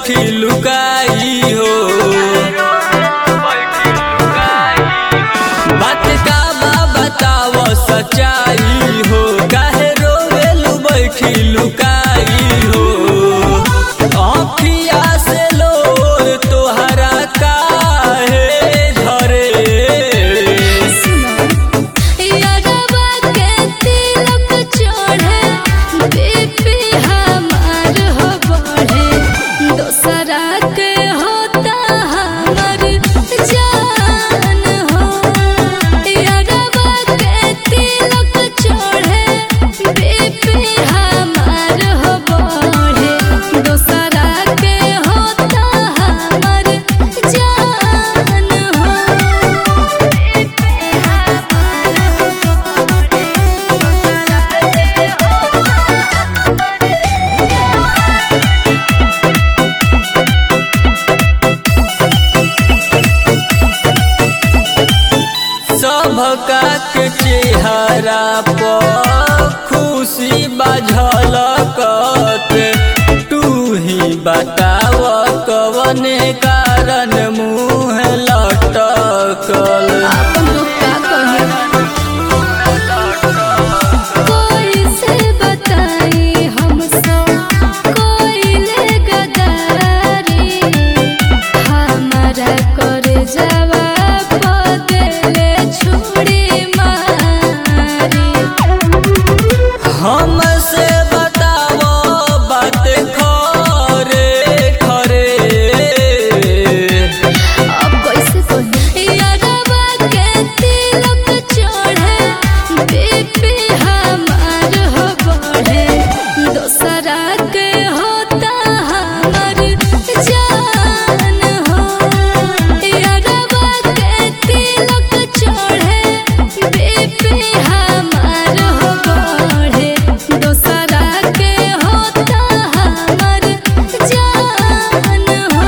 बैठी लुकाई हो। बात का बताव सच्चाई हो, काहे रोवेलू बैठी लुकाई हो। आँखिया से लोर तोहरा काहे झरे। सबका के चेहरा पर खुशी बाझलकत, तू ही बताव कवने कारण मुँह लटकल। हमसे बताव बात खरे खरे। अब कैसे कही यारवा के तिलक चढ़े, बेबी हमार हो बढ़े, दोसरा के होता हमर जान हो। यारवा के तिलक चढ़े, बेबी हमार हो बढ़े, दोसरा के होता हमर जान हो।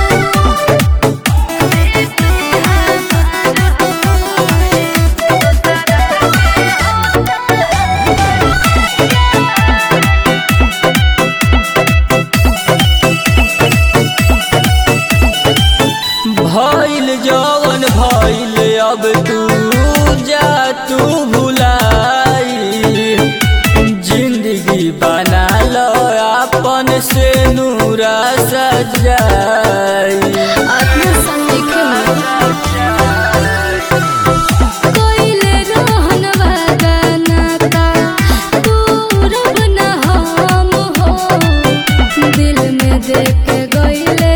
भइल जवन भइल अब तू जा तू भुलाई, जिंदगी बना लो अपन से नूरा सजाई। आत्मा संदेखे कोइले रहन वादा नाता, तू रब न हम हो, दिल में देख गइले